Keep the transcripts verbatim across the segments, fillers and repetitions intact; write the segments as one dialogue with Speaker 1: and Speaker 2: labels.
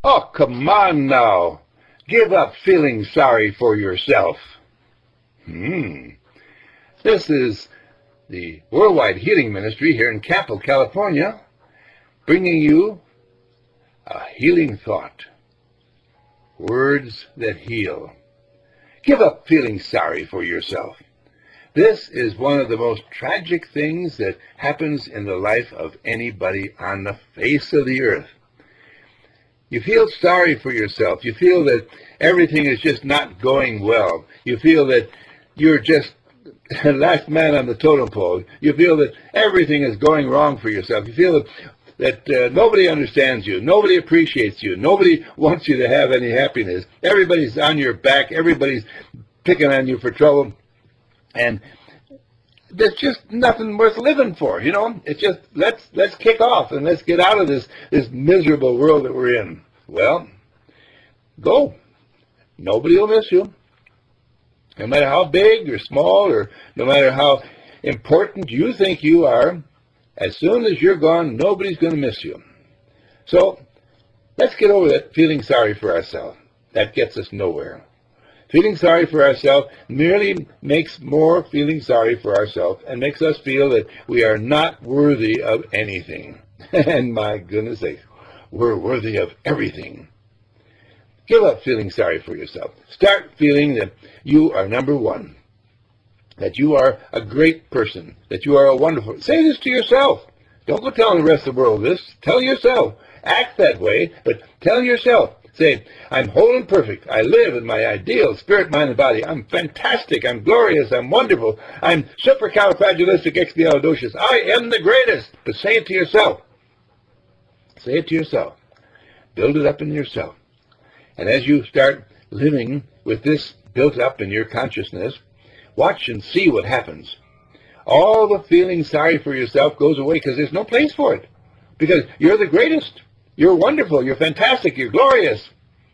Speaker 1: Oh, come on now. Give up feeling sorry for yourself. Hmm. This is the Worldwide Healing Ministry here in Campo, California, bringing you a healing thought. Words that heal. Give up feeling sorry for yourself. This is one of the most tragic things that happens in the life of anybody on the face of the earth. You feel sorry for yourself. You feel that everything is just not going well. You feel that you're just the last man on the totem pole. You feel that everything is going wrong for yourself. You feel that, that uh, nobody understands you. Nobody appreciates you. Nobody wants you to have any happiness. Everybody's on your back. Everybody's picking on you for trouble. And there's just nothing worth living for, you know. It's just, let's let's kick off and let's get out of this, this miserable world that we're in. Well, go. Nobody will miss you. No matter how big or small, or no matter how important you think you are, as soon as you're gone, nobody's going to miss you. So let's get over that feeling sorry for ourselves. That gets us nowhere. Feeling sorry for ourselves merely makes more feeling sorry for ourselves and makes us feel that we are not worthy of anything. And my goodness sakes, we're worthy of everything. Give up feeling sorry for yourself. Start feeling that you are number one, that you are a great person, that you are a wonderful. Say this to yourself. Don't go telling the rest of the world this. Tell yourself. Act that way, but tell yourself. Say, I'm whole and perfect. I live in my ideal spirit, mind, and body. I'm fantastic. I'm glorious. I'm wonderful. I'm supercalifragilisticexpialidocious. I am the greatest. But say it to yourself. Say it to yourself. Build it up in yourself. And as you start living with this built up in your consciousness, watch and see what happens. All the feeling sorry for yourself goes away because there's no place for it. Because you're the greatest. You're wonderful. You're fantastic. You're glorious.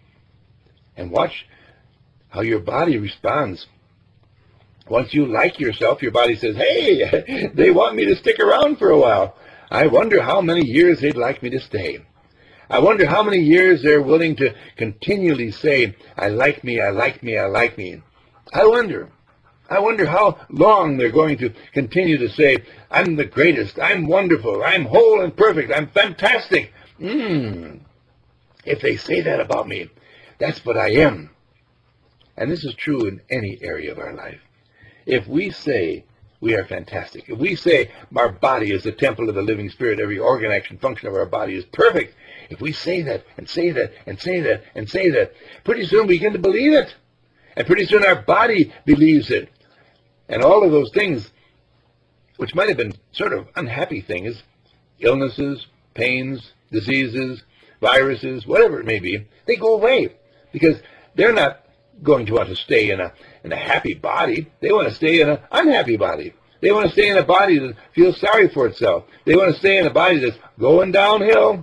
Speaker 1: And watch how your body responds. Once you like yourself, your body says, hey, they want me to stick around for a while. I wonder how many years they'd like me to stay. I wonder how many years they're willing to continually say, I like me, I like me, I like me. I wonder. I wonder how long they're going to continue to say, I'm the greatest, I'm wonderful, I'm whole and perfect, I'm fantastic. Mm. If they say that about me, that's what I am. And this is true in any area of our life. If we say we are fantastic, if we say our body is the temple of the living spirit, every organ, action, function of our body is perfect, if we say that and say that and say that and say that, pretty soon we begin to believe it. And pretty soon our body believes it. And all of those things, which might have been sort of unhappy things, illnesses, pains, diseases, viruses, whatever it may be, they go away because they're not going to want to stay in a in a happy body. They want to stay in an unhappy body. They want to stay in a body that feels sorry for itself. They want to stay in a body that's going downhill.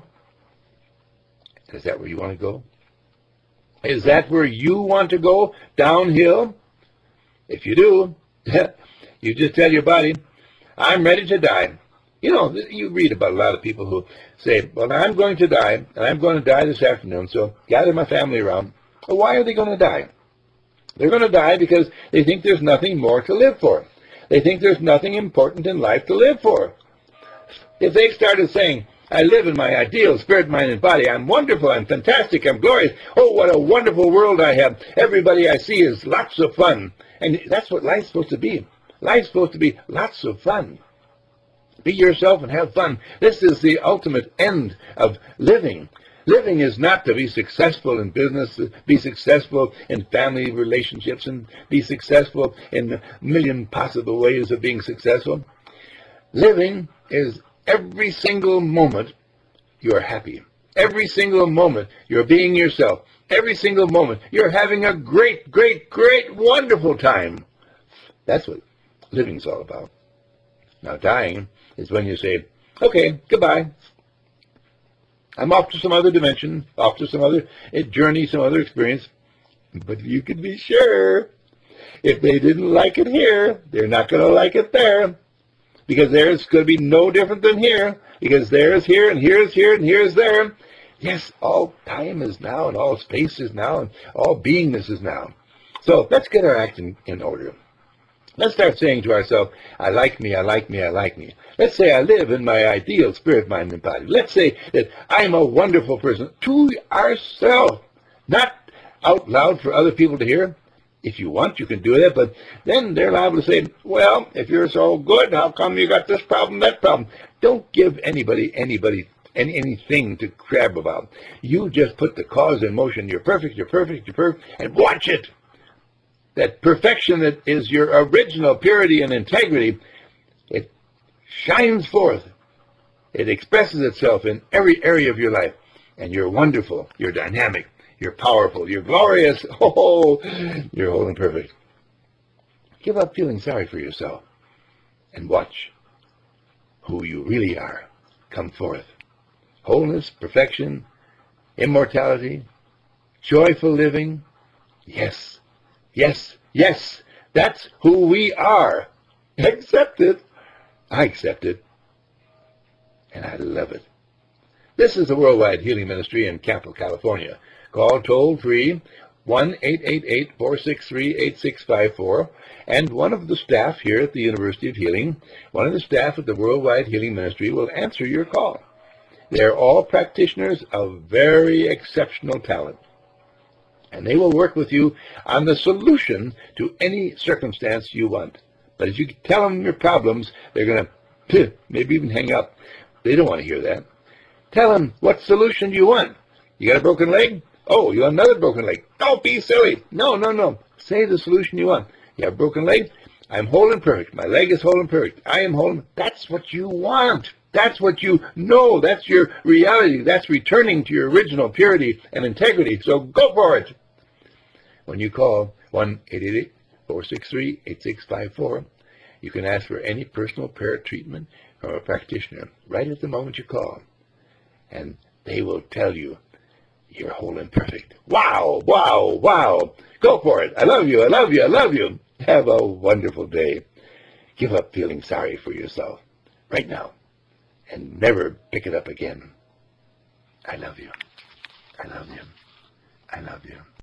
Speaker 1: Is that where you want to go? Is that where you want to go? Downhill? If you do, you just tell your body, I'm ready to die. You know, you read about a lot of people who say, well, I'm going to die, and I'm going to die this afternoon, so gather my family around. Well, why are they going to die? They're going to die because they think there's nothing more to live for. They think there's nothing important in life to live for. If they started saying, I live in my ideal spirit, mind, and body. I'm wonderful. I'm fantastic. I'm glorious. Oh, what a wonderful world I have. Everybody I see is lots of fun. And that's what life's supposed to be. Life's supposed to be lots of fun. Be yourself and have fun. This is the ultimate end of living. Living is not to be successful in business, be successful in family relationships, and be successful in a million possible ways of being successful. Living is every single moment you're happy. Every single moment you're being yourself. Every single moment you're having a great, great, great, wonderful time. That's what living's all about. Now, dying is when you say, okay, goodbye. I'm off to some other dimension, off to some other journey, some other experience. But you can be sure, if they didn't like it here, they're not going to like it there. Because there is going to be no different than here. Because there is here, and here is here, and here is there. Yes, all time is now, and all space is now, and all beingness is now. So let's get our act in, in order. Let's start saying to ourselves, I like me, I like me, I like me. Let's say I live in my ideal spirit, mind, and body. Let's say that I'm a wonderful person to ourselves, not out loud for other people to hear. If you want, you can do that, but then they're liable to say, well, if you're so good, how come you got this problem, that problem? Don't give anybody, anybody, any, anything to crab about. You just put the cause in motion. You're perfect, you're perfect, you're perfect, and watch it. That perfection that is your original purity and integrity, it shines forth. It expresses itself in every area of your life. And you're wonderful, you're dynamic, you're powerful, you're glorious. Oh, you're whole and perfect. Give up feeling sorry for yourself and watch who you really are come forth. Wholeness, perfection, immortality, joyful living. Yes, yes, yes, that's who we are. Accept it. I accept it. And I love it. This is the Worldwide Healing Ministry in Capital, California. Call toll-free one eight eight eight, four six three, eight six five four, and one of the staff here at the University of Healing, one of the staff at the Worldwide Healing Ministry will answer your call. They're all practitioners of very exceptional talent, and they will work with you on the solution to any circumstance you want. But as you tell them your problems, they're going to maybe even hang up. They don't want to hear that. Tell them, what solution do you want? You got a broken leg? Oh, you want another broken leg? Don't be silly. No, no, no. Say the solution you want. You have a broken leg? I'm whole and perfect. My leg is whole and perfect. I am whole. That's what you want. That's what you know. That's your reality. That's returning to your original purity and integrity. So go for it. When you call one eight eight eight, four six three, eight six five four, you can ask for any personal prayer treatment from a practitioner right at the moment you call. And they will tell you you're whole and perfect. Wow, wow, wow. Go for it. I love you, I love you, I love you. Have a wonderful day. Give up feeling sorry for yourself right now and never pick it up again. I love you. I love you. I love you.